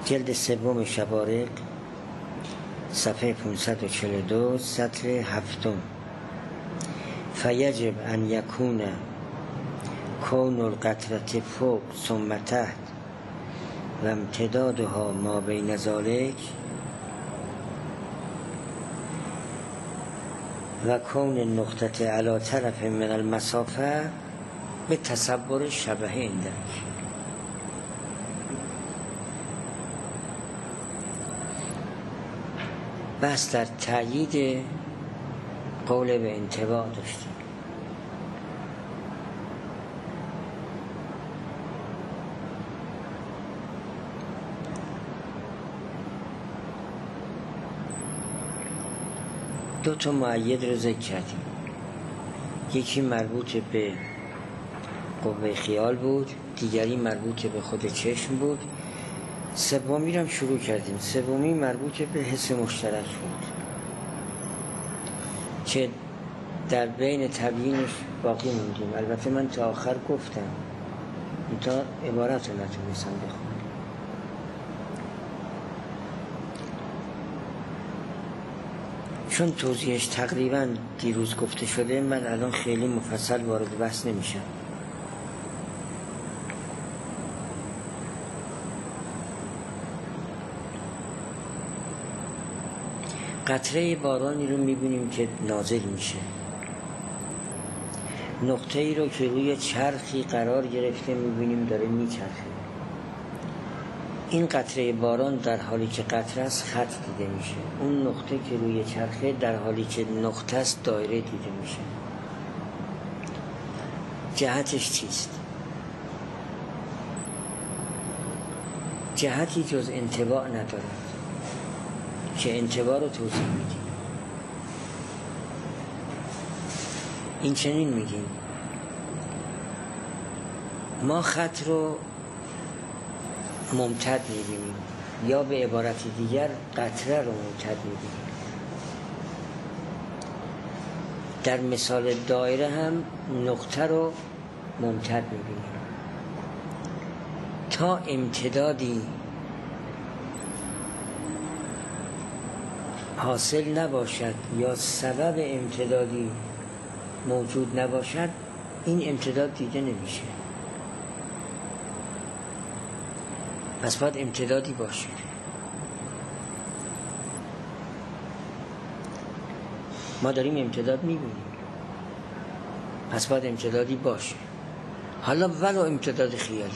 جلد سوم شبارق صفحه 542 سطر 7. فیجب ان یکون کون القطرة فوق ثم تحت و امتدادها ما بین ذلک و کون النقطة علی طرف من المسافه به تصور شبه اندک. بس در تأیید قول به انطباع داشتیم. دو تا مؤید رو ذکر کردیم. یکی مربوط به قوه خیال بود، دیگری مربوط به خود چشم بود. سومی رو هم شروع کردیم. سومی مربوط به حس مشترک بود که در بین تبیینش باقی موندیم. البته من تا آخر گفتم، تا عبارت رو نتونستم بخونم. چون توضیحش تقریبا دیروز گفته شده، من الان خیلی مفصل وارد بحث نمیشم. قطره بارانی رو میبینیم که نازل میشه. نقطه ای رو که روی چرخی قرار گرفته میبینیم داره میچرخه. این قطره باران در حالی که قطره است خط دیده میشه. اون نقطه که روی چرخه در حالی که نقطه است دایره دیده میشه. جهتش چیست؟ جهتی جز انطباع ندارد که انطباع رو توضیح میدیم. این چنین میگیم ما خط رو ممتد میبینیم، یا به عبارت دیگر قطره رو ممتد میبینیم. در مثال دایره هم نقطه رو ممتد میبینیم. تا امتدادی حاصل نباشد یا سبب امتدادی موجود نباشد، این امتداد دیده نمیشه. پس باید امتدادی باشه. ما داریم امتداد میبینیم، پس باید امتدادی باشه. حالا ولو امتداد خیالی،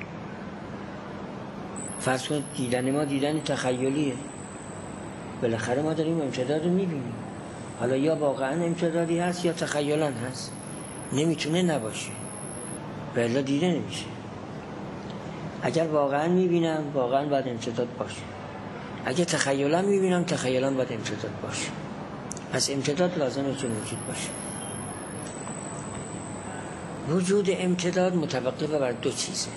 فرض کنید دیدن ما دیدن تخیلیه، بالاخره ما داریم امتداد رو میبینیم. حالا یا واقعا امتدادی هست یا تخیلا هست، نمیتونه نباشه، بلا دیده نمیشه. اگر واقعا میبینم، واقعا باید امتداد باشه. اگر تخیلا میبینم، تخیلا باید امتداد باشه. پس امتداد لازمه که وجود باشه. وجود امتداد متوقف بر دو چیزه.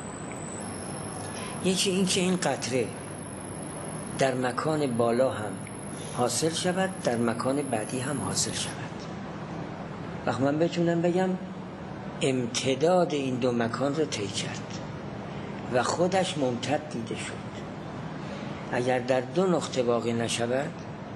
یکی این که این قطره در مکان بالا هم حاصل شود، در مکان بعدی هم حاصل شود. وقت من بتونم بگم امتداد این دو مکان رو طی کرد و خودش ممتد دیده شد. اگر در دو نقطه واقع نشود،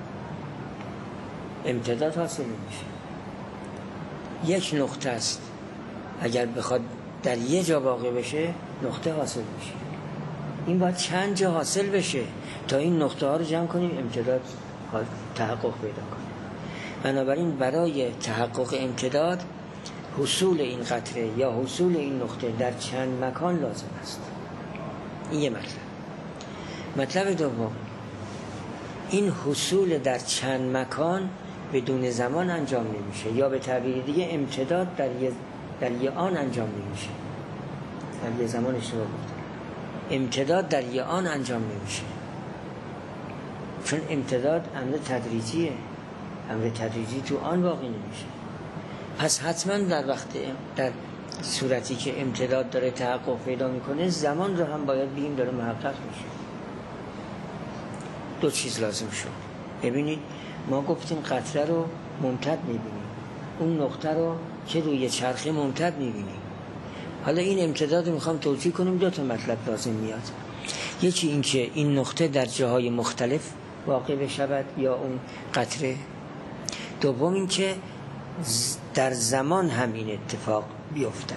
امتداد حاصل نمیشه. یک نقطه است، اگر بخواد در یه جا واقع بشه، نقطه حاصل میشه. این باید چند جا حاصل بشه تا این نقطه ها رو جمع کنیم، امتداد تحقق پیدا کنیم. بنابراین برای تحقق امتداد، حصول این قطره یا حصول این نقطه در چند مکان لازم است. این یه مطلب. مطلب دوم، این حصول در چند مکان بدون زمان انجام نمیشه، یا به تعبیر دیگه امتداد در یه آن انجام نمیشه. در یه زمان اشتباه بود. امتداد در یه آن انجام نمیشه، چون امتداد امر تدریجیه. امر تدریجی تو آن واقع نمیشه. پس حتما در صورتی که امتداد داره تحقق پیدا میکنه، زمان رو هم باید بگیم داره محقق میشه. دو چیز لازم شد. ببینید ما گفتیم قطره رو ممتد میبینیم، اون نقطه رو که روی چرخه ممتد میبینیم. حالا این امتداد رو میخوام توضیح کنیم. دو تا مطلب لازم میاد. یکی این که این نقطه در جاهای مختلف واقع بشود یا اون قطره. دوم این که در زمان هم این اتفاق بیفتد.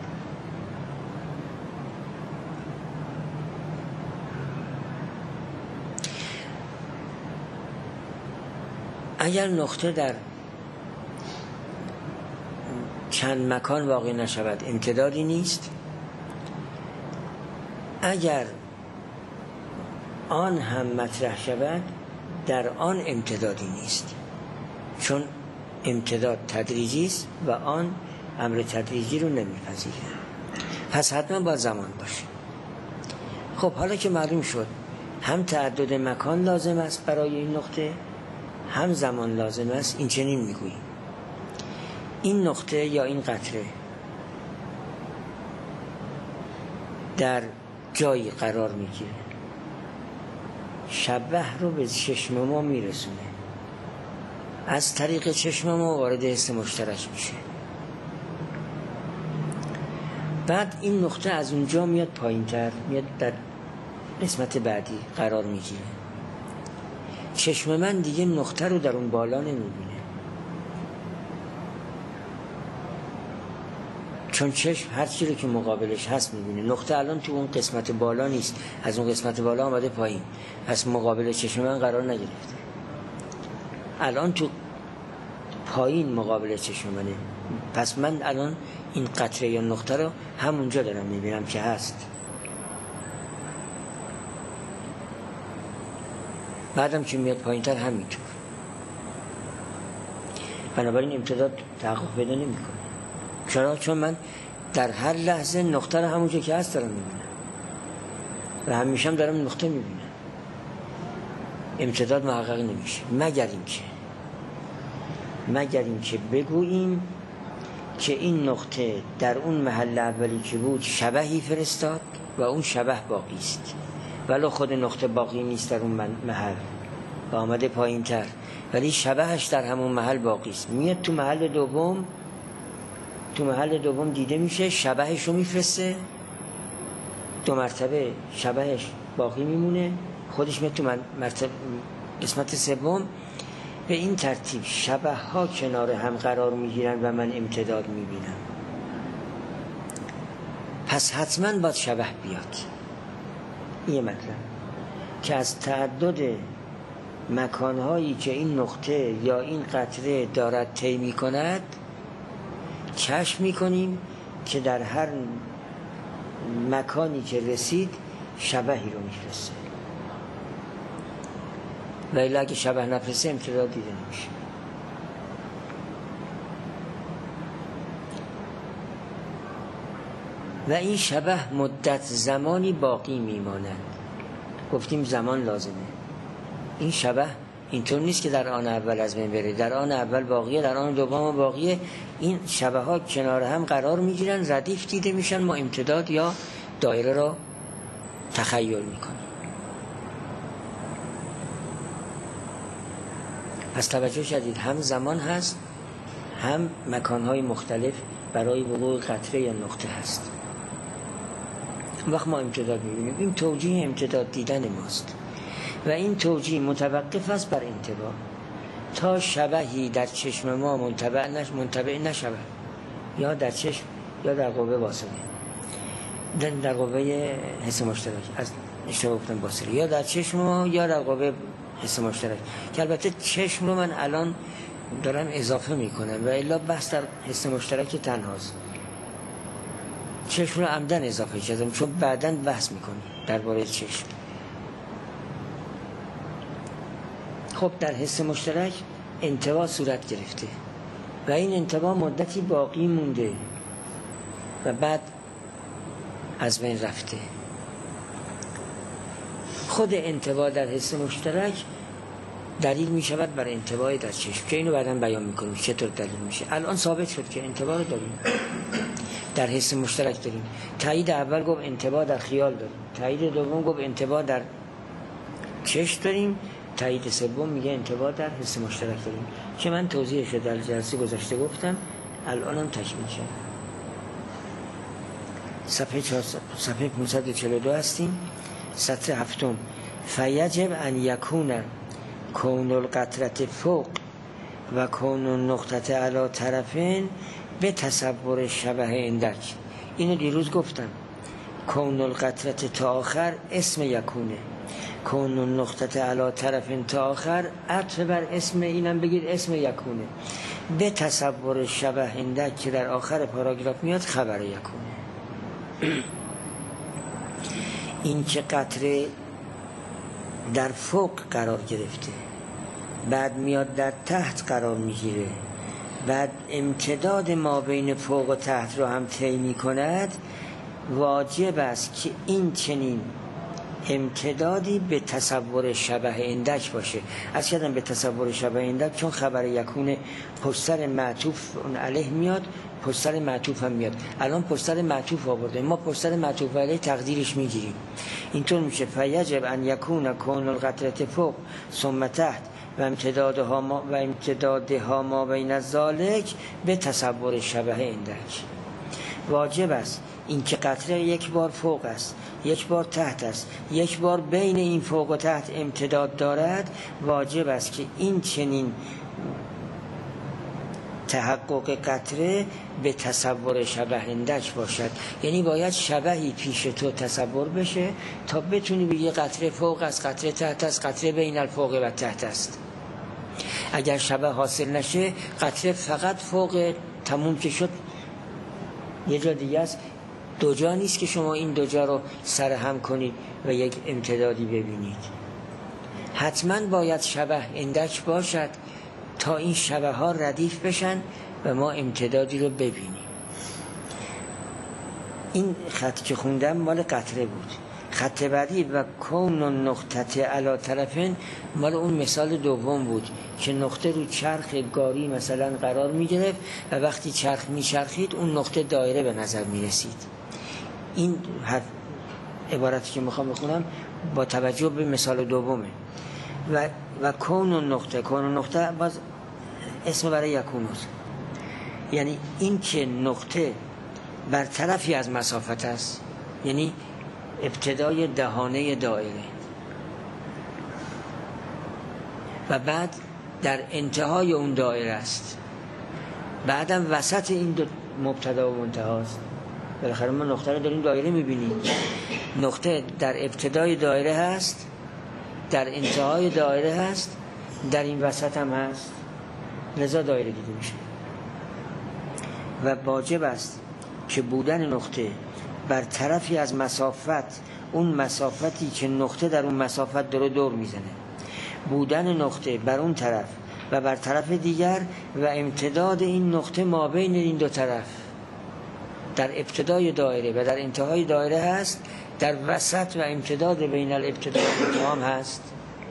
اگر نقطه در چند مکان واقع نشود امتدادی نیست. اگر آن هم مطرح شود در آن امتدادی نیست، چون امتداد تدریجی است و آن امر تدریجی رو نمیپذیره. پس حتما باید زمان باشه. خب حالا که معلوم شد هم تعدد مکان لازم است برای این نقطه، هم زمان لازم است، این چنین میگوییم این نقطه یا این قطره در جایی قرار میگیره، شبح رو به چشم ما میرسونه، از طریق چشم ما وارد حس مشترک میشه. بعد این نقطه از اونجا میاد پایین‌تر، میاد در قسمت بعدی قرار میگیره. چشم من دیگه نقطه رو در اون بالا نمیبینه، چون چشم هر چی رو که مقابلش هست میبینه. نقطه الان تو اون قسمت بالا نیست، از اون قسمت بالا آمده پایین، پس مقابل چشم من قرار نگرفته. الان تو پایین مقابل چشم منه، پس من الان این قطره یا نقطه رو همونجا دارم میبینم که هست. بعدم که میاد پایین‌تر همینطور. بنابراین امتداد تحقق پیدا نمی‌کنه. چرا؟ چون من در هر لحظه نقطه رو همونجا که هست دارم میبینم و همیشه هم دارم نقطه میبینم. امتداد محقق نمیشه مگر اینکه بگوییم که این نقطه در اون محل اولی که بود شبحی فرستاد و اون شبح باقی است، ولی خود نقطه باقی نیست در اون محل و آمده پایین تر، ولی شبحش در همون محل باقی است. میاد تو محل دوم دیده میشه، شبحش رو میفرسته، 2 مرتبه شبحش باقی میمونه، خودش میاد تو قسمت سوم. به این ترتیب شبح ها کنار هم قرار میگیرن و من امتداد میبینم. پس حتما باید شبح بیاد. این مطلب که از تعدد مکانهایی که این نقطه یا این قطره دارد طی میکند کشف میکنیم که در هر مکانی که رسید شبحی رو میفرسته، ولی اگه شبح نفرسته امتداد دیده نمیشه. و این شبح مدت زمانی باقی میماند. گفتیم زمان لازمه. این شبح اینطور نیست که در آن اول از بین بره، در آن اول باقیه، در آن دوم باقیه. این شبح ها کنار هم قرار میگیرن، ردیف دیده میشن، ما امتداد یا دایره را تخیل میکنیم. پس توجه شدید، هم زمان هست، هم مکانهای مختلف برای وقوع قطره یا نقطه هست. وقت ما امتداد میبینیم، این توجیه امتداد دیدن ماست و این توجیه متوقف است بر انتباه. تا شبحی در چشم ما منطبع نشود، یا در چشم یا در قوه باصره، در قوه حس مشترک، از اشتباه گفتم باصره، یا در چشم ما یا در قوه حس مشترک، که البته چشم رو من الان دارم اضافه میکنم و الا بحث در حس مشترک تنهاست. چشم رو عمدن اضافه کردم چون بعداً بحث میکنیم درباره چشم. خب در حس مشترک انطباع صورت گرفته و این انطباع مدتی باقی مونده و بعد از بین رفته. خود انطباع در حس مشترک دلیل می شود بر انطباع در چشم، که اینو بعداً بیان میکنیم چطور دلیل میشه. الان ثابت شد که انطباع رو داریم، در حس مشترک داریم. تایید اول گفت انطباع در خیال داریم، تایید دوم گفت انطباع در چشم داریم، تایید سوم میگه انطباع در حس مشترک داریم، که من توضیحش در جلسه گذشته گفتم، الانم تکمیل شد. صفحه 542 هستیم سطر 7 فیجب ان یکون کون القطرة فوق و کون النقطة علی طرفین به تصور شبه اندک. اینو دیروز گفتم. کون القطرة تا آخر اسم یکونه، کون النقطة علی طرفین تا آخر عطف بر اسم، اینم بگید اسم یکونه. به تصور شبه اندک که در آخر پاراگراف میاد خبر یکونه. این که قطره در فوق قرار گرفته، بعد میاد در تحت قرار میگیره، بعد امتداد ما بین فوق و تحت رو هم طی میکند، واجب است که این چنین امتدادی به تصور شبه اندک باشه. از کردم به تصور شبه اندک چون خبر یکونه پشت سر معطوف اون علیه میاد، پشت سر معطوف هم میاد. الان پشت سر معطوف آورده، ما پشت سر معطوف علیه تقدیرش میگیریم. اینطور میشه فیجب ان یکون کون القطرة فوق ثم تحت و امتدادها ما بین ذالک به تصور شبه اندک. واجب است این که قطره یک بار فوق است، یک بار تحت است، یک بار بین این فوق و تحت امتداد دارد، واجب است که این چنین تحقق قطره به تصور شبه اندک باشد. یعنی باید شبهی پیش تو تصور بشه تا بتونی بگی قطره فوق است، قطره تحت است، قطره بین الفوق و تحت است. اگر شبه حاصل نشه، قطره فقط فوق، تموم که شد. یه جا دیگه است، دو جا نیست که شما این دو جا رو سرهم کنید و یک امتدادی ببینید. حتما باید شبه اندک باشد تا این شبه ها ردیف بشن و ما امتدادی رو ببینیم. این خط که خوندم مال قطره بود. خط بعدی و کون النقطة علی طرفین مال اون مثال دوم بود که نقطه رو چرخ گاری مثلا قرار می گرفت و وقتی چرخ می چرخید اون نقطه دایره به نظر می رسید. این عبارتی که میخوام بخونم با توجه به مثال دومه. و کون النقطه باز اسم برای یکونوس، یعنی این که نقطه بر طرفی از مسافت است، یعنی ابتدای دهانه دایره و بعد در انتهای اون دایره است، بعدم وسط این دو مبتدا و منتها است. بالاخره ما نقطه رو داریم دایره میبینیم. نقطه در ابتدای دایره هست، در انتهای دایره هست، در این وسط هم هست، لذا دایره دیده میشه. و واجب است که بودن نقطه بر طرفی از مسافت، اون مسافتی که نقطه در اون مسافت دور میزنه، بودن نقطه بر اون طرف و بر طرف دیگر و امتداد این نقطه ما بین این دو طرف در ابتدای دایره و در انتهای دایره هست، در وسط و امتداد بین الابتدا و انتها هست.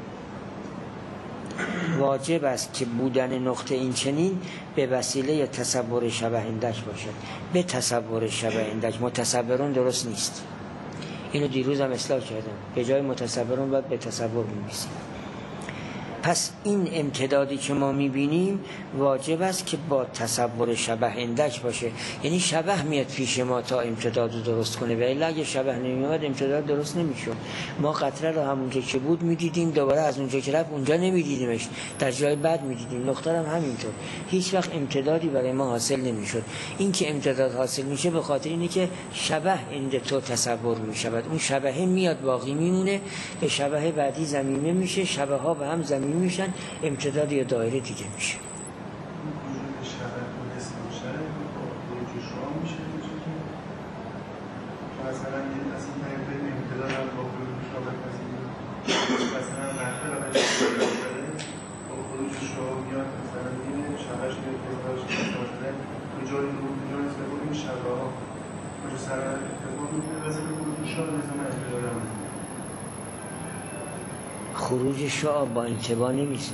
واجب است که بودن نقطه این چنین به وسیله تصور شبه اندک باشد. به تصور شبه اندک، متصورون درست نیست. اینو دیروز هم اصلاح کردم، به جای متصورون باید به تصور می‌نویسیم. پس این امتدادی که ما میبینیم واجب است که با تصور شبه اندک باشه، یعنی شبه میاد پیش ما تا امتداد رو درست کنه، و الا اگه شبه نمیاد امتداد درست نمیشه. ما قطره رو همونجا که بود میدیدیم، دوباره از اونجا که رفت اونجا نمیدیدیمش، در جای بعد میدیدیم. نقطه هم همینطور، هیچ وقت امتدادی برای ما حاصل نمیشد. این که امتداد حاصل میشه به خاطر اینه که شبه عند تو تصور میشود، اون شبهه میاد باقی میمونه، به شبهه بعدی ضمیمه میشه، شبه ها به هم ضمیمه میشن، امتداد یا دایره دیگه میشه. خروج شعاع با انتباه نمیسازه.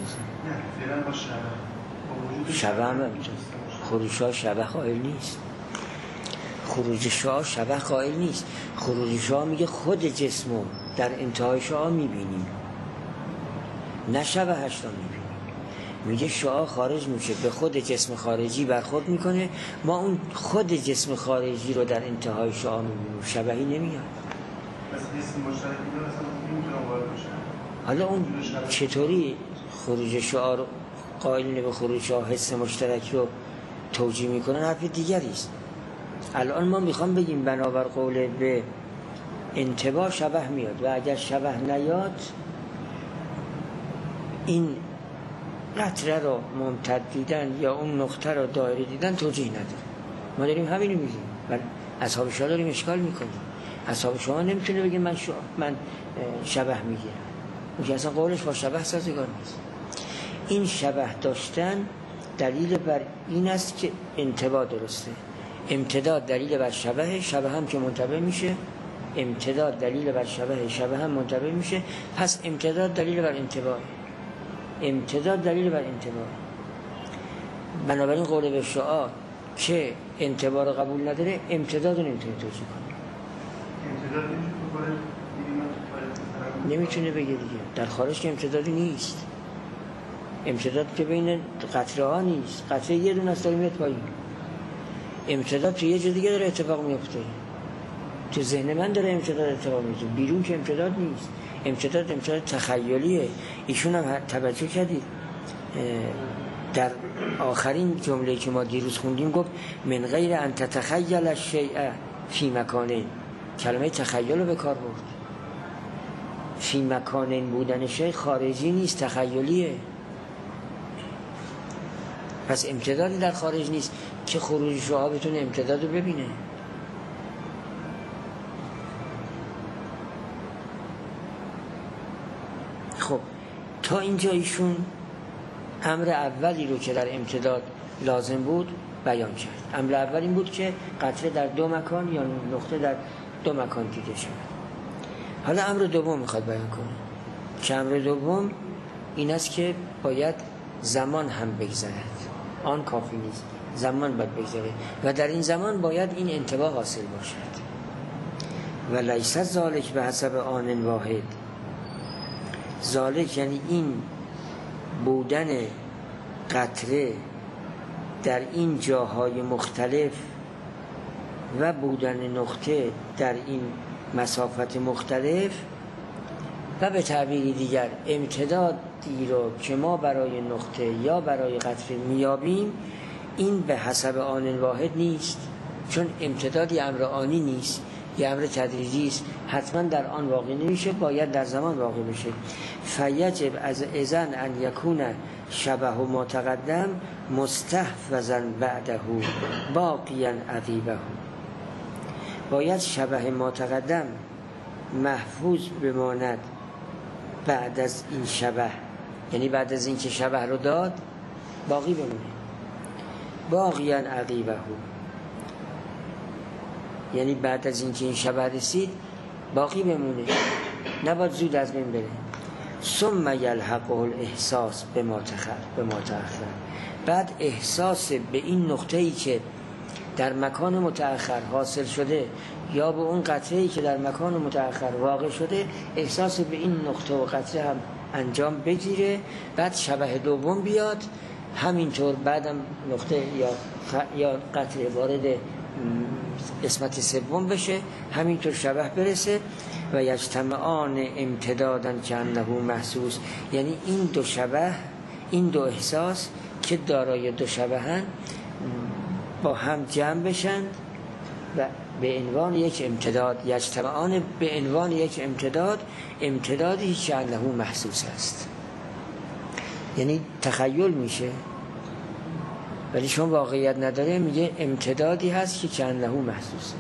شبه هم خروج شعاع شبه قائل نیست. خروج شعاع شبه قائل نیست. خروج شعاع میگه خود جسمو در انتهای شعاع میبینیم، نه شبهش رو میبینیم. میگه شعاع خارج میشه، به خود جسم خارجی برخورد میکنه، ما اون خود جسم خارجی رو در انتهای شعاع میبینیم، شبهی نمیاد. حالا اون چطوری خروج شعار قائلین به خروج شعار حس مشترک رو توجیه میکنن حرف دیگری است. الان ما میخوام بگیم بنابر قول به انتباه شبه میاد و اگر شبه نیاد این قطره رو ممتد دیدن یا اون نقطه رو دایره دیدن توجیه نداره. ما داریم همینو میگیم و اصحاب شما داریم اشکال میکنیم. اصحاب شما نمیتونه بگه من شبه میگیرم، اون که اصلا قولش با شبه سازگار نیست. این شبه داشتن دلیل بر این است که انتباه درسته. امتداد دلیل بر شبه، شبه هم که منتبه میشه، امتداد دلیل بر شبه، شبه هم منتبه میشه، پس امتداد دلیل بر انتباه، امتداد دلیل بر انتباه. بنابراین قول به شعار که انتباه رو قبول نداره امتداد رو نمیتونه توجیه کنه. نمیتونه بگه دیگه. در خارج که امتدادی نیست. امتداد که بین قطره ها نیست. قطره یه دونه است داره میاد پایین. امتداد تو یه جا دیگه داره اتفاق میفته. تو ذهن من داره امتداد اتفاق میفته. بیرون که امتداد نیست. امتداد تخیلیه. ایشون هم توجه کردید در آخرین جمله که ما دیروز خوندیم گفت من غیر ان تتخیل الشیء فی مکانه. کلمه تخیل رو به کار برد. فی مکانه بودن شیء خارجی نیست، تخیلیه. پس امتدادی در خارج نیست که خروج شعاع بتونه امتداد رو ببینه. خب تا اینجا ایشون امر اولی رو که در امتداد لازم بود بیان کرد. امر اول این بود که قطره در دو مکان یا نقطه در دو مکان دیده شود. حالا امر دوم میخواد بیان کنه که امر دوم این است که باید زمان هم بگذرد. آن کافی نیست، زمان باید بگذره و در این زمان باید این انتباه حاصل باشد. و لیس ذالک به حسب آن واحد. ذالک یعنی این بودن قطره در این جاهای مختلف و بودن نقطه در این مسافت مختلف و به تعبیری دیگر امتدادی رو که ما برای نقطه یا برای قطره میابیم این به حسب آن واحد نیست، چون امتدادی امر آنی نیست، یه امر تدریجی است، حتما در آن واقع نمیشه، باید در زمان واقع بشه. فیجب از اذن ان یکون شبه ما تقدم مستحفظا بعده باقیا عقیبه. باید شبه ما تقدم محفوظ بماند بعد از این شبه، یعنی بعد از این که شبه رو داد باقی بمونه. باقیا عقیبه، یعنی بعد از این که این شبه رسید باقی بمونه، نباید زود از بین بره. ثم یلحقه الاحساس به ما تأخر. بعد احساس به این نقطه‌ای که در مکان متأخر حاصل شده یا به اون قطره‌ای که در مکان متأخر واقع شده احساس به این نقطه و قطره هم انجام بگیره. بعد شبه دوم بیاد، همینطور بعدم نقطه یا قطره وارد قسمت سوم بشه، همینطور شبه برسه و یجتمعان امتدادا کأنه محسوس. یعنی این دو شبه، این دو احساس که دارای دو شبهن با هم جمع بشن و به عنوان یک امتداد یجتمعان به عنوان یک امتداد، امتدادی کأنه محسوس است. یعنی تخیل میشه ولی چون واقعیت نداره میگه امتدادی هست که کأنه محسوسه.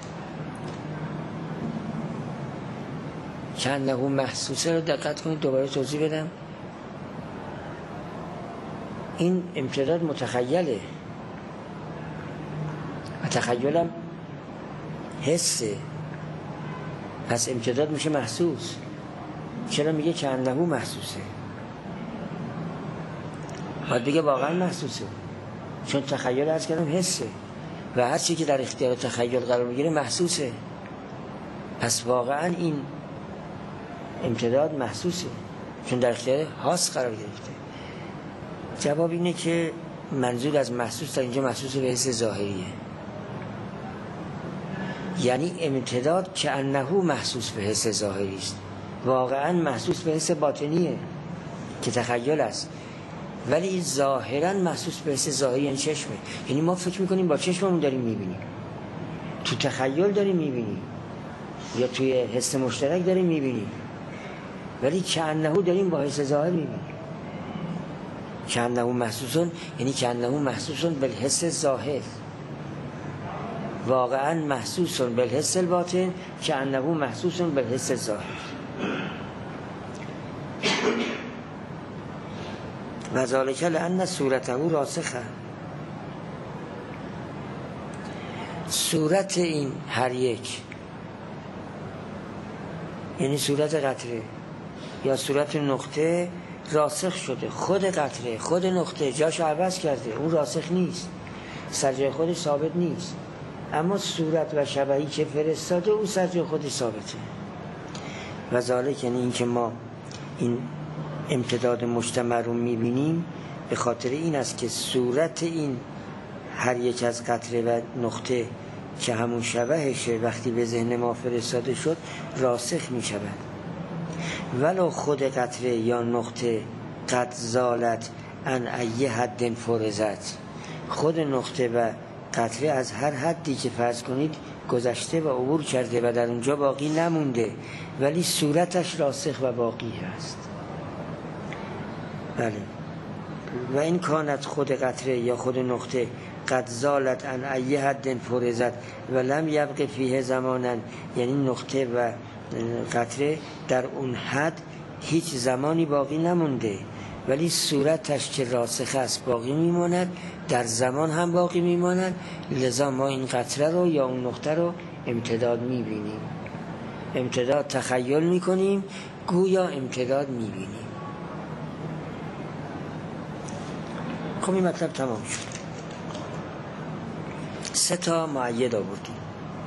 کأنه محسوسه رو دقت کنید، دوباره توضیح بدم. این امتداد متخیله و تخیلم حسه، پس امتداد میشه محسوس. چرا میگه کأنه محسوسه؟ باید بگه واقعا محسوسه، چون تخیل عرض کردم حسه و هر چی که در اختیار تخیل قرار میگیره محسوسه، پس واقعا این امتداد محسوسه چون در اختیار حاس قرار گرفته. جواب اینه که منظور از محسوس در اینجا محسوس به حس ظاهریه. یعنی امتداد که انه محسوس به حس ظاهری است، واقعا محسوس به حس باطنیه که تخیل است، ولی ظاهرا محسوس به حس ظاهری یعنی چشمه. یعنی ما فکر میکنیم با چشممون داریم میبینیم، تو تخیل داریم میبینیم یا توی حس مشترک داریم میبینیم، ولی که انه داریم با حس ظاهر میبینیم. که انه محسوسون یعنی که انه محسوسون بالحس ظاهر، واقعا محسوسون بالحس الباطن، که انه محسوسون بالحس ظاهر. و ذالک لأن صورته راسخه، صورت این هر یک، یعنی صورت قطره یا صورت نقطه راسخ شده. خود قطره خود نقطه جاش عوض کرده، اون راسخ نیست، سر جای خودش ثابت نیست، اما صورت و شبهی که فرستاده او سر جای خودش ثابته. و ذالک یعنی این که ما این امتداد مجتمع رو میبینیم به خاطر این است که صورت این هر یک از قطره و نقطه که همون شبهشه وقتی به ذهن ما فرستاده شد راسخ میشود. ولو خود قطره یا نقطه قد زالت ان ای حد فرزت، خود نقطه و قطره از هر حدی که فرض کنید گذشته و عبور کرده و در اونجا باقی نمونده، ولی صورتش راسخ و باقی هست. بله. و این کانت خود قطره یا خود نقطه قد زالت ان ای حد فرزت و لم یبق فیه زمانا، یعنی نقطه و قطره در اون حد هیچ زمانی باقی نمونده، ولی صورتش که راسخ است باقی میماند، در زمان هم باقی میماند. لذا ما این قطره رو یا اون نقطه رو امتداد میبینیم، امتداد تخیل میکنیم، گویا امتداد میبینیم. خب این مطلب تمام شد. 3 تا مؤید آوردیم،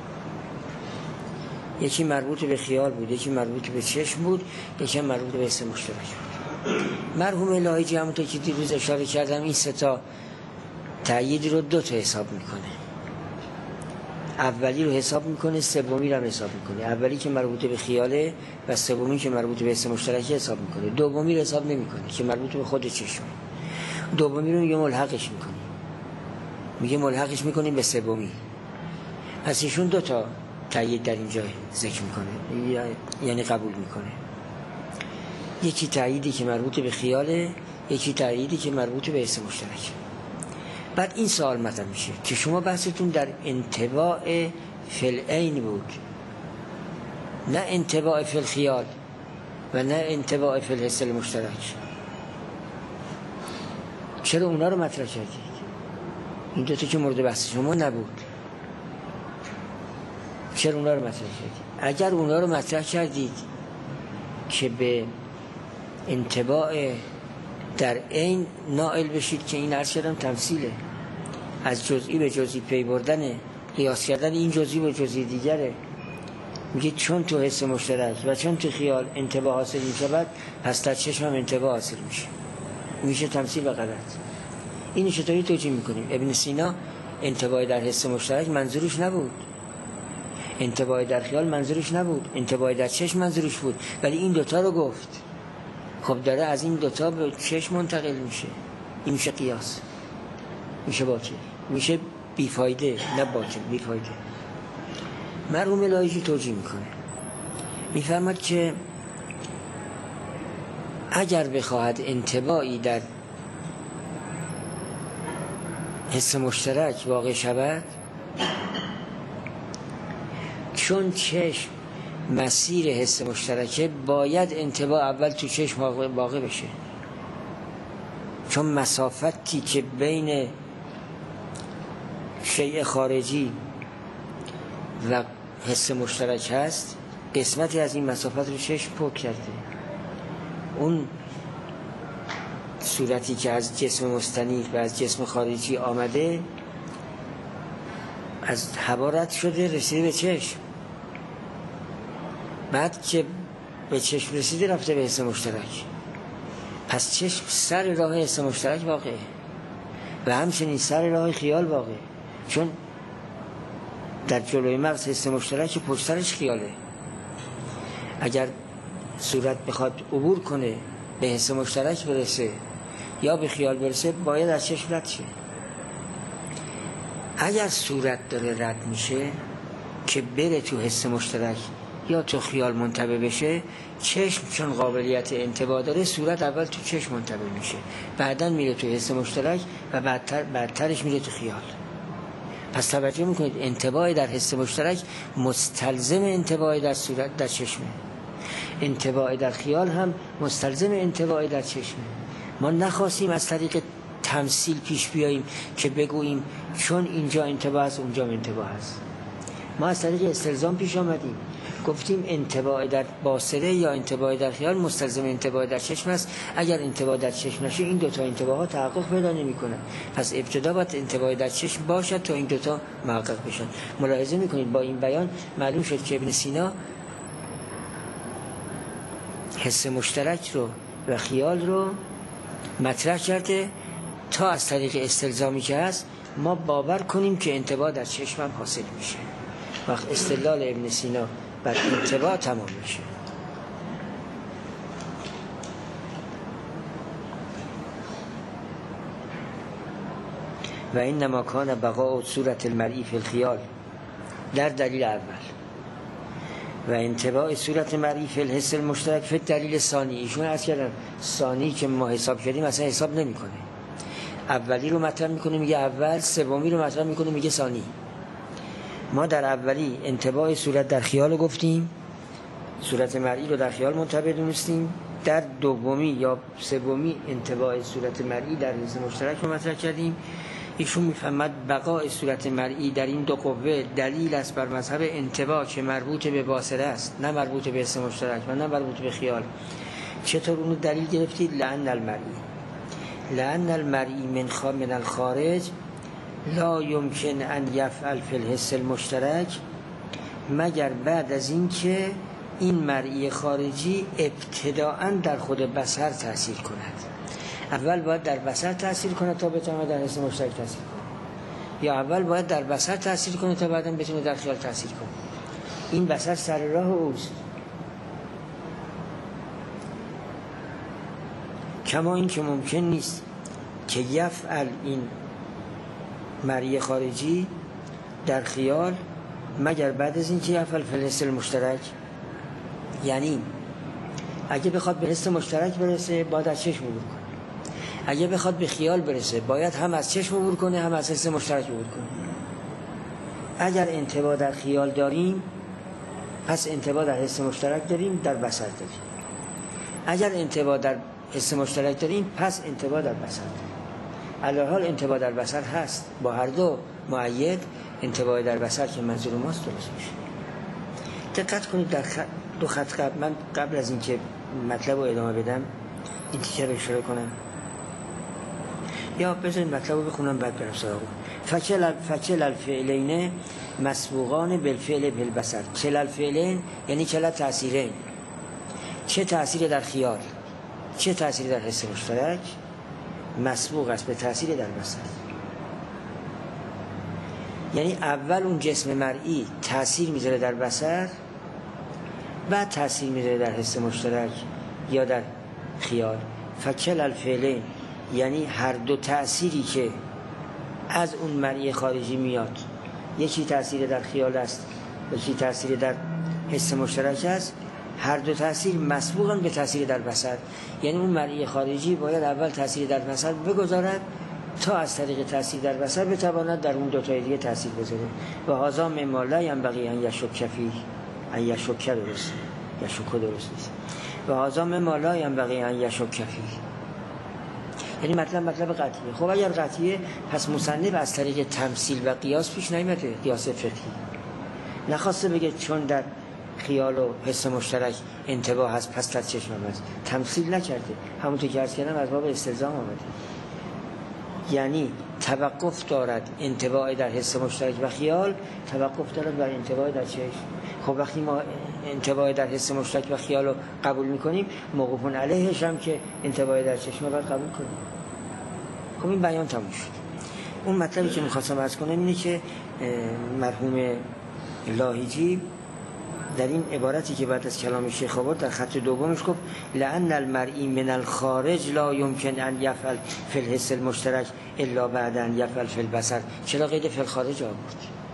یکی مربوط به خیال بود، یکی مربوط به چشم بود، یکی مربوط به حس مشترک بود. مرحوم الهیجی همونطور که دیروز اشاره کردم این 3 تا تأیید رو 2 تا حساب میکنه. اولی رو حساب میکنه، سومی رو هم حساب میکنه. اولی که مربوط به خیاله و سومی که مربوط به حس مشترک حساب میکنه. دومی رو حساب نمیکنه که مربوط به خود چشمه. دومی رو میگه ملحقش میکنه، میگه ملحقش میکنیم به سومی. پس ایشون 2 تا تأیید در اینجا ذکر میکنه، یعنی قبول میکنه. یکی تأییدی که مربوط به خیاله، یکی تأییدی که مربوط به حس مشترک. بعد این سوال مطرح میشه که شما بحثتون در انطباع فی العین بود، نه انطباع فی الخیال و نه انطباع فی الحس المشترک. چرا اونا رو مطرح کردید؟ این 2 تا که مورد بحث شما نبود، چرا اونا رو مطرح کردید؟ اگر اونا رو مطرح کردید که به انطباع در عین نائل بشید که این عرض کردم تمثیله، از جزئی به جزئی پی بردن، قیاس کردن این جزئی به جزئی دیگره. میگه چون تو حس مشترک و چون تو خیال انطباع حاصل میشود، پس در چشم هم انطباع حاصل میشه تمثیل و غلط. این چطوری توجیه میکنیم؟ ابن سینا انطباع در حس مشترک منظورش نبود، انطباع در خیال منظورش نبود، انطباع در چشم منظورش بود، ولی این 2 تا رو گفت. خب داره از این 2 تا به چشم منتقل میشه. این میشه قیاس، میشه باطل، میشه بیفایده، نه باطل، بیفایده. مرحوم الهیجی توجیه میکنه، میفرماد که اگر بخواهد انطباعی در حس مشترک واقع شود، چون چشم مسیر حس مشترکه، باید انطباع اول تو چشم واقع بشه، چون مسافتی که بین شیء خارجی و حس مشترک هست، قسمتی از این مسافت رو چشم پر کرده. اون صورتی که از جسم مستنیر و از جسم خارجی آمده، از هوا رد شده رسیده به چشم، بعد که به چشم رسیده رفته به حس مشترک. پس چشم سر راه حس مشترک واقعه و همچنین سر راه خیال واقعه، چون در جلوی مغز حس مشترک، پشت سرش خیاله. اگر صورت بخواد عبور کنه به حس مشترک برسه یا به خیال برسه، باید از چشم رد شه. اگر صورت داره رد میشه که بره تو حس مشترک یا تو خیال منتبه بشه، چشم چون قابلیت انتباه داره، صورت اول تو چشم منتبه میشه، بعدن میره تو حس مشترک و بعدترش میره تو خیال. پس توجه میکنید انتباه در حس مشترک مستلزم انتباه در صورت در چشمه، انتباه در خیال هم مستلزم انتباه در چشمه. ما نخواستیم از طریق تمثیل پیش بیاییم که بگوییم چون اینجا انتباه هست اونجا انتباه هست. ما از طریق استلزام پیش آمدیم، گفتیم انتباه در باصره یا انتباه در خیال مستلزم انتباه در چشم است. اگر انتباه در چشم نشه این دوتا انتباه ها تحقق پیدا نمی‌کنن. پس ابتدا باید انتباه در چشم باشد تا این دوتا محقق بشن. ملاحظه میکنید با این بیان معلوم شد که ابن سینا حس مشترک رو و خیال رو مطرح کرده تا از طریق استلزامی که هست ما باور کنیم که انتباه در چشم هم حاصل میشه. وقت استدلال ابن سینا بر انتباه تمام میشه. و اینما کان بقاء صورت المرئی فی الخیال، در دلیل اول، و انتباه صورت مرئی فی الحس المشترک فی دلیل ثانی. ایشون عرض کردن ثانی که ما حساب کردیم اصلا حساب نمیکنه، اولی رو مطرح میکنه میگه اول، سومی رو مطرح میکنه میگه ثانی. ما در اولی انتباه صورت در خیال رو گفتیم، صورت مرئی رو در خیال منتبه دونستیم. در دومی یا سومی انتباه صورت مرئی در حس مشترک رو مطرح کردیم. ایشون میفهمد بقای صورت مرئی در این دو قوه دلیل است بر مذهب انتباه که مربوط به باصره است، نه مربوط به حس مشترک و نه مربوط به خیال. چطور اونو دلیل گرفتید؟ لأن المرئی من الخارج لا يمكن ان يفعل فی الحس المشترک، مگر بعد از این که این مرئی خارجی ابتداءً در خود بصر تأثیر کند. اول باید در بصر تأثیر کنه تا بتونه در حس مشترک تأثیر کنه، یا اول باید در بصر تأثیر کنه تا بعداً بتونه در خیال تأثیر کنه. این بصر سر راه اوست. کما این که ممکن نیست که یفعل این مرئی خارجی در خیال مگر بعد از این که یفعل فی الحس المشترک. یعنی اگه بخواد به حس مشترک برسه باید از چشم عبور کنه، اگه بخواد به خیال برسه باید هم از چشم عبور کنه هم از حس مشترک عبور کنه. اگر انتباه در خیال داریم پس انتباه در حس مشترک داریم، در بصر داریم. اگر انتباه در حس مشترک داریم پس انتباه در بصر داریم. علی‌الحال انتباه در بصر هست، با هر دو مؤید انتباه در بصر که منظور ماست درست میشه. دقت کنید در دو خط قبل، من قبل از اینکه مطلب رو ادامه بدم این تیکه رو اشاره کنم، یا بذارید مطلب رو بخونم بعد برم سراغ. فکل الفعلین مسبوقان بالفعل بالبصر. کل الفعلین یعنی کل تأثیرین، چه تأثیر در خیال چه تأثیر در حس مشترک مسبوق است به تأثیر در بصر. یعنی اول اون جسم مرئی تأثیر میذاره در بصر، بعد تأثیر میذاره در حس مشترک یا در خیال. فکل الفعلین یعنی هر دو تأثیری که از اون مرئی خارجی میاد، یکی تأثیر در خیال است یکی تأثیر در حس مشترک است، هر دو تأثیر مسبوقاً به تأثیر در بصر. یعنی اون مرئی خارجی باید اول تأثیر در بصر بگذارد تا از طریق تأثیر در بصر بتواند در اون دو تا دیگه تأثیر بذاره. و هذا مما لا ينبغي ان يشك فيه، ان يشك درست، یشک درست نیست. و هذا مما لا ينبغي ان يشك فيه، یعنی مطلب قطعیه. خب اگر قطعیه پس مصنف از طریق تمثیل و قیاس پیش نیامده، قیاس فقهی نخواسته بگه چون در خیال و حس مشترک انتباه هست پس در چشم هست، تمثیل نکرده، همونطور که عرض کردم از باب استلزام آمده. یعنی توقف دارد انتباه در حس مشترک و خیال، توقف دارد بر انتباه در چشم. خب وقتی ما انتباه در حس مشترک و خیال رو قبول میکنیم، موقوف علیهش هم که انتباه در چشم رو باید قبول کنیم. خب این بیان تموم شد. اون مطلبی که میخواستم عرض کنم اینه که مرحوم لاهیجی در این عبارتی که بعد از کلام شیخ آورد در خط دومش گفت لأن المرئی من الخارج لا يمكن ان يفعل في الحس المشترك الا بعد ان يفعل في البصر. چرا قید فی الخارج آورد؟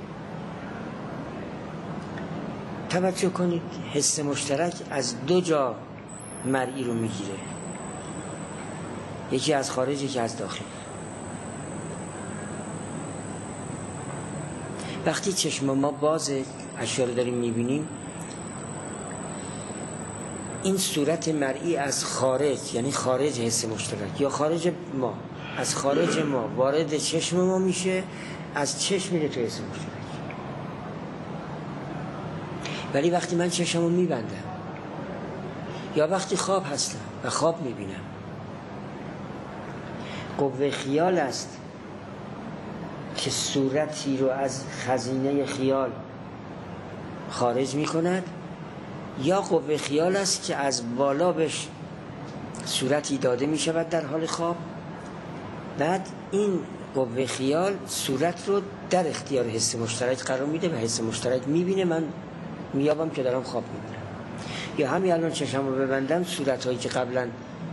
توجه کنید، حس مشترک از دو جا مرئی رو میگیره، یکی از خارج یکی از داخل. وقتی چشم ما بازه اشیا رو داریم میبینیم، این صورت مرئی از خارج یعنی خارج حس مشترک یا خارج ما، از خارج ما وارد چشم ما میشه، از چشم میره تو حس مشترک. ولی وقتی من چشمو میبندم یا وقتی خواب هستم و خواب میبینم، قوه خیال است که صورتی رو از خزینه خیال خارج میکند، یا قوه خیال است که از بالا بهش صورتی داده میشود در حال خواب، بعد این قوه خیال صورت رو در اختیار حس مشترک قرار میده و حس مشترک میبینه، من میابم که دارم خواب میبینم. یا همین الان چشم رو ببندم، صورتهایی که قبلا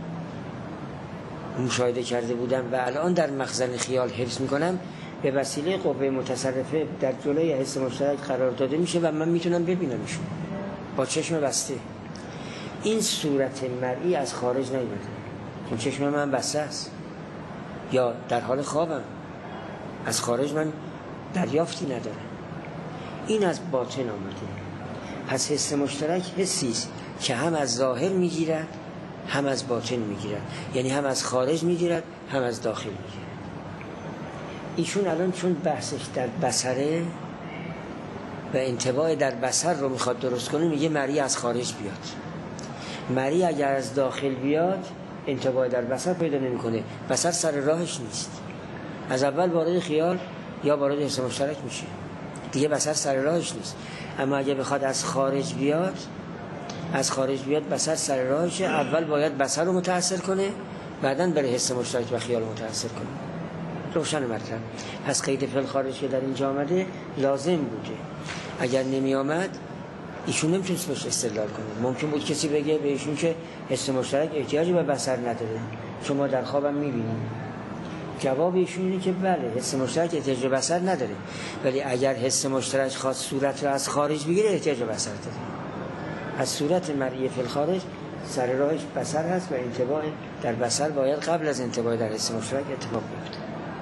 مشاهده کرده بودم و الان در مخزن خیال حفظ میکنم، به وسیله قوه متصرفه در جلوی حس مشترک قرار داده میشه و من میتونم ببینمشون با چشم بسته. این صورت مرئی از خارج نمیاد، چون چشم من بسته است یا در حال خوابم، از خارج من دریافتی ندارم. این از باطن آمده. پس حس مشترک حسی است که هم از ظاهر میگیرد هم از باطن میگیرد، یعنی هم از خارج میگیرد هم از داخل میگیرد. ایشون الان چون بحثش در بصره و انطباع در بصر رو میخواد درست کنه، میگه مرئی از خارج بیاد. مرئی اگر از داخل بیاد انطباع در بصر پیدا نمیکنه، بصر سر راهش نیست، از اول وارد خیال یا وارد حس مشترک میشه، دیگه بصر سر راهش نیست. اما اگه بخواد از خارج بیاد، از خارج بیاد بصر سر راهشه، اول باید بصر رو متأثر کنه، بعداً بره حس مشترک و خیال متأثر کنه. روشن مطلب. پس قید فعل خارج که در اینجا آمده لازم بوده، اگر نمی آمد ایشون نمیتونست بهش استدلال کنه. ممکن بود کسی بگه به ایشون که حس مشترک احتیاجی به بصر نداره، شما در خوابم میبینید. جواب ایشون اینه که بله، حس مشترک احتیاج به بصر نداره، ولی اگر حس مشترک خواست صورت رو از خارج بگیره احتیاج به بصر داره. از صورت مرئی فی الخارج سر راهش بصر هست و انطباع در بصر باید قبل از انطباع در حس مشترک اتفاق بیفته.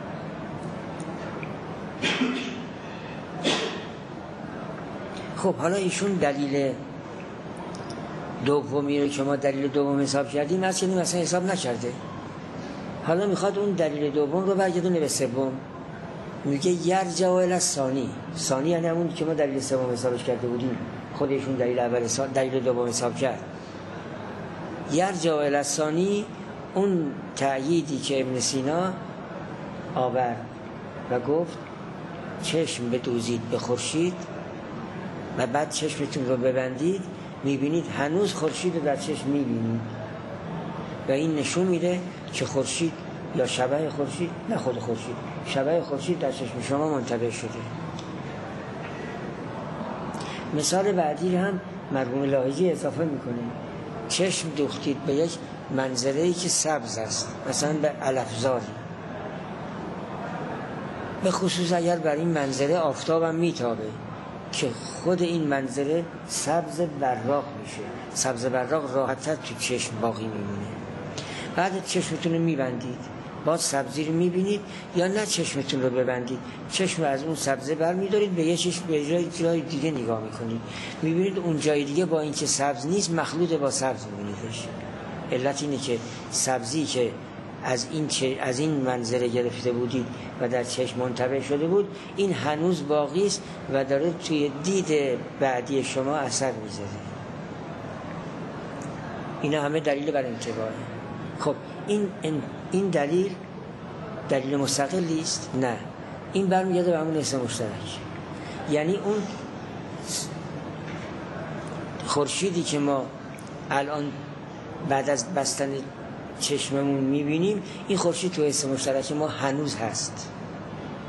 خب حالا ایشون دلیل دومی رو که ما دلیل دوم حساب کردیم اصلا حساب نکرده. حالا میخواد اون دلیل دوم رو برگردونه به سوم. میگه یرجع الی الثانی. ثانی یعنی همون که ما دلیل سوم حسابش کرده بودیم، خودشون دلیل دوم حساب کرد. یرجع الی الثانی، اون تأییدی که ابن سینا آورد و گفت چشم بدوزید به خورشید و بعد چشمتون رو ببندید، میبینید هنوز خورشید رو در چشم میبینید و این نشون میده که خورشید یا شبح خورشید، نه خود خورشید، شبح خورشید در چشم شما منطبع شده. مثال بعدی هم مرحوم لاهیجی اضافه میکنه، چشم دوختید به یک منظره‌ای که سبز است، مثلا به علفزاری، به خصوص اگر بر این منظره آفتابم میتابه که خود این منظره سبز براق میشه، سبز براق راحت‌تر تو چشم باقی میمونه. بعد چشمتون رو میبندید، باز سبزی رو میبینید، یا نه چشمتون رو ببندید، چشم رو از اون سبزه برمیدارید، به یه چشم به جای دیگه نگاه میکنید، میبینید اون جای دیگه با این که سبز نیست مخلوط با سبز میبینیدش. علت اینه که سبزی که از این منظره گرفته بودید و در چشم منطبع شده بود، این هنوز باقی است و داره توی دید بعدی شما اثر میذاره. اینا همه دلیل بر انطباعه. خب این دلیل مستقلی است؟ نه، این برمیگرده به همون حس مشترک. یعنی اون خورشیدی که ما الان بعد از بستن چشممون میبینیم، این خورشید تو حس مشترک ما هنوز هست،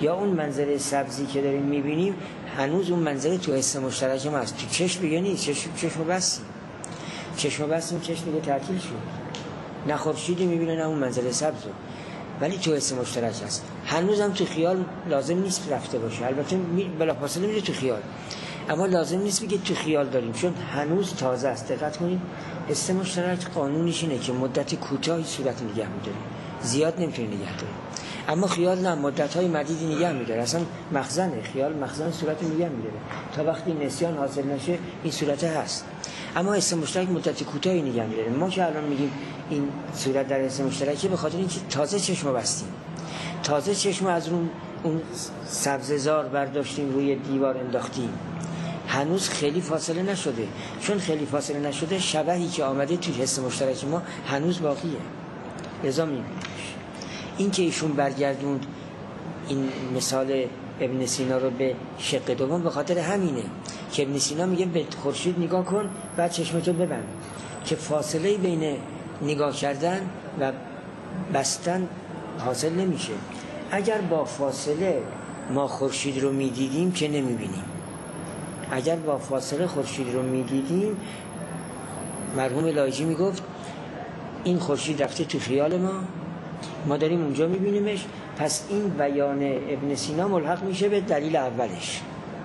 یا اون منظره سبزی که داریم میبینیم هنوز اون منظره تو حس مشترک ما هست. تو چشم دیگه نیست، چشم بستیم، چشم دیگه تعطیل شد، نه خورشیدی میبینه نه اون منظره سبزو، ولی تو حس مشترک هست. هنوزم تو خیال لازم نیست رفته باشه، البته بلافاصله میره تو خیال، اما لازم نیست بگه تو خیال داریم، چون هنوز تازه است. دقت کنید حس مشترک قانونش اینه که مدت کوتاهی صورت نگه می‌داره، زیاد نمیتونه نگه داره. اما خیال نه، مدت‌های مدیدی نگه می‌داره. اصلا مخزن خیال مخزن صورت نگه می‌داره تا وقتی نسیان حاصل نشه این صورت هست. اما حس مشترک مدت کوتاهی نگه می‌داره. ما که الان میگیم این صورت در حس مشترکه به خاطر اینکه تازه چشم بستیم، تازه چشم از اون سبززار برداشتیم روی دیوار انداختیم، هنوز خیلی فاصله نشده. چون خیلی فاصله نشده شبحی که آمده توی حس مشترک ما هنوز باقیه، لذا می‌بینیمش. این که ایشون برگردوند این مثال ابن سینا رو به شق دوم به خاطر همینه که ابن سینا میگه به خورشید نگاه کن بعد چشمتو ببند، که فاصله بین نگاه کردن و بستن حاصل نمیشه. اگر با فاصله ما خورشید رو میدیدیم که نمیبینیم، اگر با فاصله خورشید رو میدیدیم، مرحوم لایجی میگفت این خورشید رفته تو خیال ما داریم اونجا میبینیمش، پس این بیان ابن سینا ملحق میشه به دلیل اولش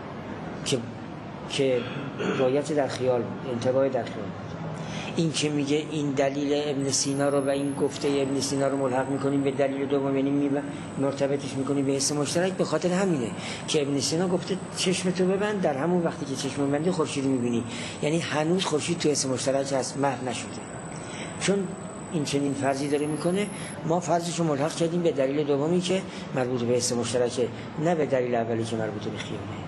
که رؤیت در خیال، انتباه در خیال. این که میگه این دلیل ابن سینا رو و این گفته ابن سینا رو ملحق میکنیم به دلیل دوم، یعنی مرتبطش میکنیم به حس مشترک، به خاطر همینه که ابن سینا گفته چشمتو ببند، در همون وقتی که چشم ببندی خورشید میبینی، یعنی هنوز خورشید تو حس مشترک هست، محو نشده. چون این چنین فرضی داره میکنه، ما فرضش رو ملحق کردیم به دلیل دومی که مربوط به حس مشترکه، نه به دلیل اولی که مربوط به خیاله.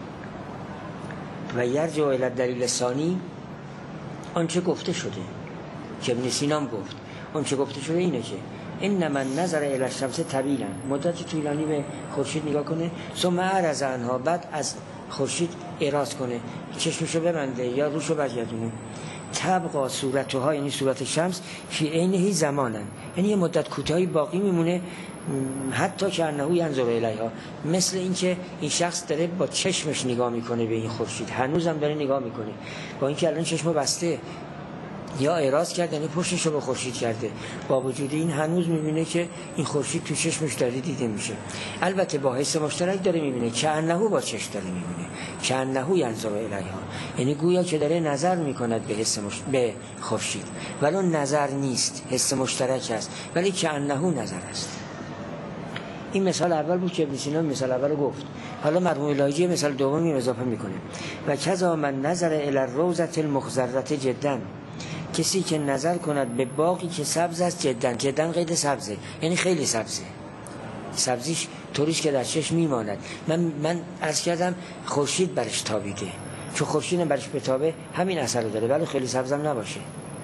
و یرجع الی دلیل ثانی، آنچه گفته شده که ابن سینا گفت، آنچه گفته شده اینه که انما نظر الی الشمس طویلا، مدت طولانی به خورشید نگاه کنه، ثم اعرض عنها، بعد از خورشید اعراض کنه، چشمشو ببنده یا روشو برگردونه. تبقى صورتها، یعنی صورت شمس، فی عینه زمانا، یعنی یه مدت کوتاهی باقی میمونه، حتی که انه ینظر الیها، مثل اینکه این شخص داره با چشمش نگاه میکنه به این خورشید، هنوزم داره نگاه میکنه، با اینکه الان چشمو بسته یا اعراض کرد، یعنی پشتشو به خورشید کرده، با وجود این هنوز میبینه که این خورشید تو چشمش داره دیده میشه. البته با حس مشترک داره میبینه، که انه با چشم داره میبینه، که انه ینظر الیها، یعنی گویا که داره نظر میکند به خورشید، ولی نظر نیست، حس مشترک است، ولی که انه نظر است. این مثال اول بود که ابن سینا مثال اول گفت. حالا مرحوم لایجی مثال دومی اضافه میکنه، و کذا من نظر الی الروضة المخضرة جدا، کسی که نظر کند به باغی که سبز است، جدا قید سبزه، یعنی خیلی سبزه، سبزیش طوریش که در چشم میماند. من عرض کردم خورشید برش تابیده، چون خورشید برش بتابه همین اثر رو داره، ولی خیلی سبزم نباشه.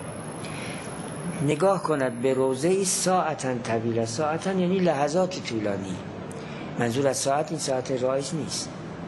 نگاه کند به روضه ساعتا طویله، ساعتا یعنی لحظات طولانی، منظور از ساعت این ساعت رایج نیست.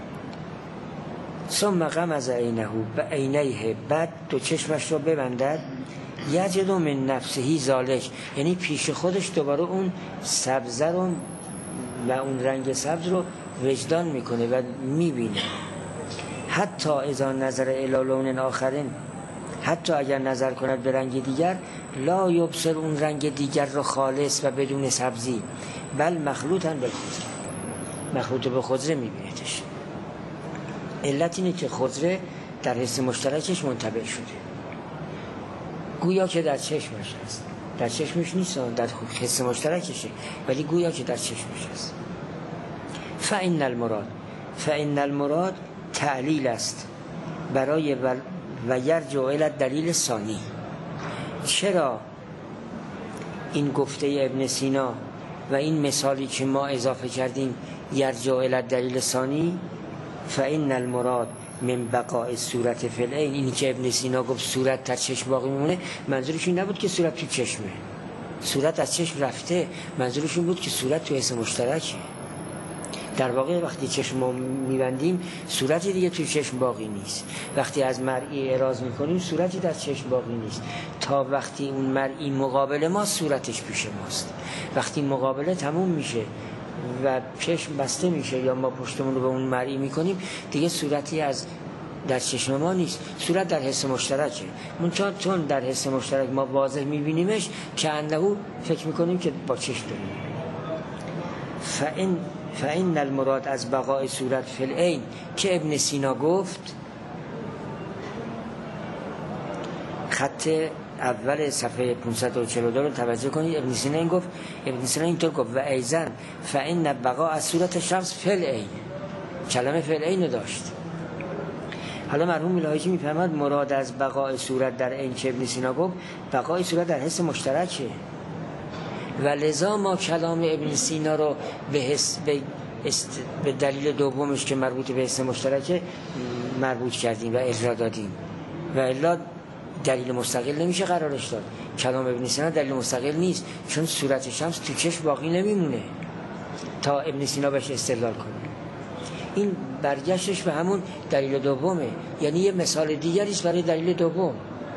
ثم غمض عینه به عینیه، بعد دو چشمش رو ببندد، یجد من نفسه ذالک، یعنی پیش خودش دوباره اون سبزه رو و اون رنگ سبز رو وجدان میکنه و میبینه. حتی اذا نظر الی لون آخرین، حتی اگر نظر کند به رنگ دیگر، لا یبصر، اون رنگ دیگر رو خالص و بدون سبزی، بل مخلوطاً بالخضره، مخلوط به خضره میبینیدش. علت اینه که خضره در حس مشترکش منطبع شده، گویا که در چشمش هست، در چشمش نیست، در حس مشترکشه، ولی گویا که در چشمش هست. فإن المراد تعلیل است برای و یرجع الی دلیل ثانی. چرا این گفته ابن سینا و این مثالی که ما اضافه کردیم یرجع الی دلیل ثانی؟ فإن المراد من بقاء صورت فی العین، اینی که ابن سینا گفت صورت در چشم باقی میمونه، منظورش این نبود که صورت تو چشمه، صورت از چشم رفته، منظورش این بود که صورت تو حس مشترکه. در واقع وقتی چشم ما میبندیم صورتی دیگه توی چشم باقی نیست، وقتی از مرئی اعراض میکنیم صورتی در چشم باقی نیست، تا وقتی اون مرئی مقابل ما صورتش پیش ماست. وقتی مقابله تموم میشه و چشم بسته میشه یا ما پشتمون رو به اون مرئی میکنیم، دیگه صورتی از در چشم ما نیست، صورت در حس مشترکه. منتها چون در حس مشترک ما واضح میبینیمش که انه فکر میکنیم که با چشم داریم. فإن المراد از بقای صورت فی العین که ابن سینا گفت، خط اول صفحه 542 رو توجه کنید. ابن سینا این گفت، ابن سینا اینطور گفت و ایضا فإن بقاء از صورت شخص فی العین، کلمه فی العین رو داشت. حالا مرحوم ملاحظی میفهمد مراد از بقای صورت در عین که ابن سینا گفت بقای صورت در حس مشترکه و لذا ما کلام ابن سینا رو به دلیل دومش که مربوط به حس مشترکه مربوط کردیم و اجرا دادیم و الا دلیل مستقل نمیشه قرارش داد. کلام ابن سینا دلیل مستقل نیست، چون صورت شمس تو چشم باقی نمیمونه تا ابن سینا بهش استدلال کنه. این برگشتش به همون دلیل دومه، یعنی یه مثال دیگری است برای دلیل دوم.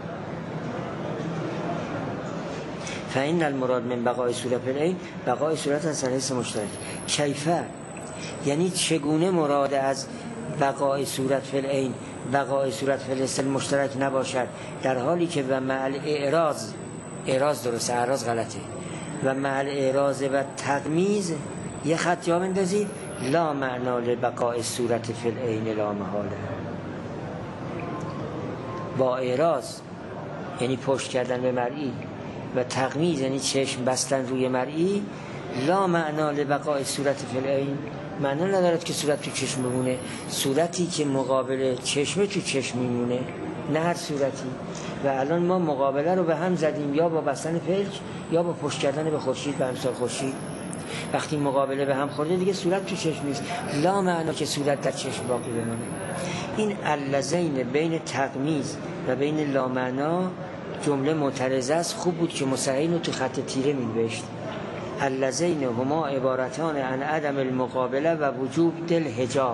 فإن المراد من بقای صورت فی العین بقای صورت از حس مشترک. کیفه یعنی چگونه مراد از بقای صورت فی العین بقای صورت فی الحس مشترک نباشد، در حالی که و مع اعراض درسته، اعراض غلطه، و مع اعراض و تغمیز یه خط جا بندازید، لا معنا لبقای صورت فی العین لا محاله. با اعراض یعنی پشت کردن به مرئی و تغمیز یعنی چشم بستن روی مرئی، لا معنا لبقای صورت فی العین، معنا ندارد که صورت تو چشم بمونه. صورتی که مقابل چشم تو چشم میمونه، نه هر صورتی. و الان ما مقابله رو به هم زدیم یا با بستن پلک یا با پشت کردن به خورشید، به امثال خورشید. وقتی مقابله به هم خورده دیگه صورت تو چشم نیست، لا معنا که صورت در چشم باقی بمونه. این اللذین بین تغمیز و بین لا معنا جمله معترضه است. خوب بود که مصححین رو تو خط تیره می‌نوشت. اللذین هما عبارتان عن عدم المقابله و وجوب الحجاب.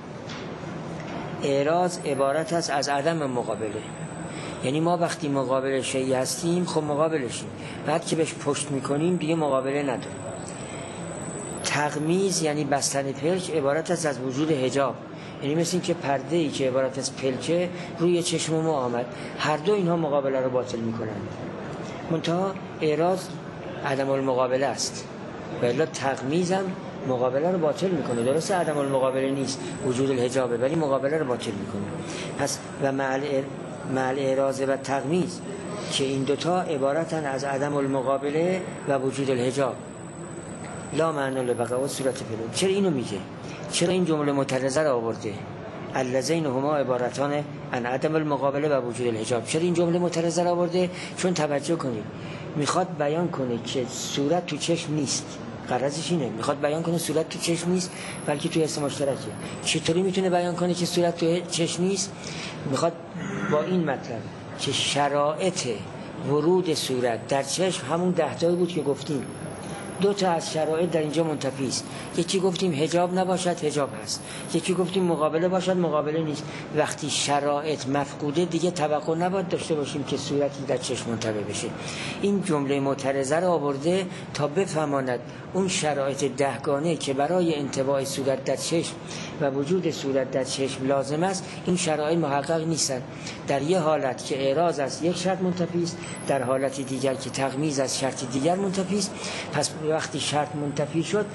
اعراض عبارت است از عدم مقابله، یعنی ما وقتی مقابل شیئی هستیم خب مقابلشیم، بعد که بهش پشت میکنیم دیگه مقابله نداریم. تغمیز یعنی بستن پلک عبارت است از وجود حجاب، یعنی مثل این که پرده ای که عبارت از پلکه روی چشم ما آمد. هر دو اینها مقابله رو باطل میکنند. منتها اعراض عدم المقابله است و الا تغمیز هم مقابله رو باطل میکنه. درسته عدم المقابله نیست، وجود الحجابه، ولی مقابله رو باطل میکنه. پس و مع اعراض و تغمیز که این دوتا عبارتن از عدم المقابله و وجود الحجاب، لا معنا لبقاء صورت فی العین. چرا اینو میگه؟ چرا این جمله معترضه رو آورده؟ اللذین هما عبارتان عن عدم المقابله و وجود الحجاب. چرا این جمله معترضه رو آورده؟ چون توجه کنید، میخواد بیان کنه که صورت تو چشم نیست. غرضش اینه، میخواد بیان کنه صورت تو چشم نیست بلکه تو حس مشترکه. چطوری میتونه بیان کنه که صورت تو چشم نیست؟ میخواد با این مطلب که شرایط ورود صورت در چشم همون 10 تایی بود که گفتیم، 2 تا از شرایط در اینجا منتفی است. یکی گفتیم حجاب نباشد، حجاب هست. یکی گفتیم مقابله باشد، مقابله نیست. وقتی شرایط مفقوده دیگه توقع نباید داشته باشیم که صورتی در چشم منطبع بشه. این جمله معترضه رو آورده تا بفهماند اون شرایط 10 گانه که برای انطباع صورت در چشم و وجود صورت در چشم لازم است، این شرایط محقق نیستند. در یه حالت که اعراض است یک شرط منتفی است، در حالت دیگر که تغمیز از شرط دیگر منتفی است. پس وقتی شرط منتفی شد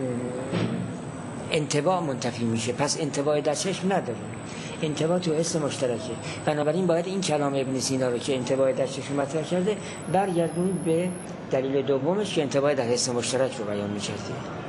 انطباع منتفی میشه، پس انطباع در چشم نداره، انطباع تو حس مشترکه. بنابراین باید این کلام ابن سینا رو که انطباع در چشم مطرح کرده برگردونید به دلیل دومش که انطباع در حس مشترک رو بیان می‌کرده.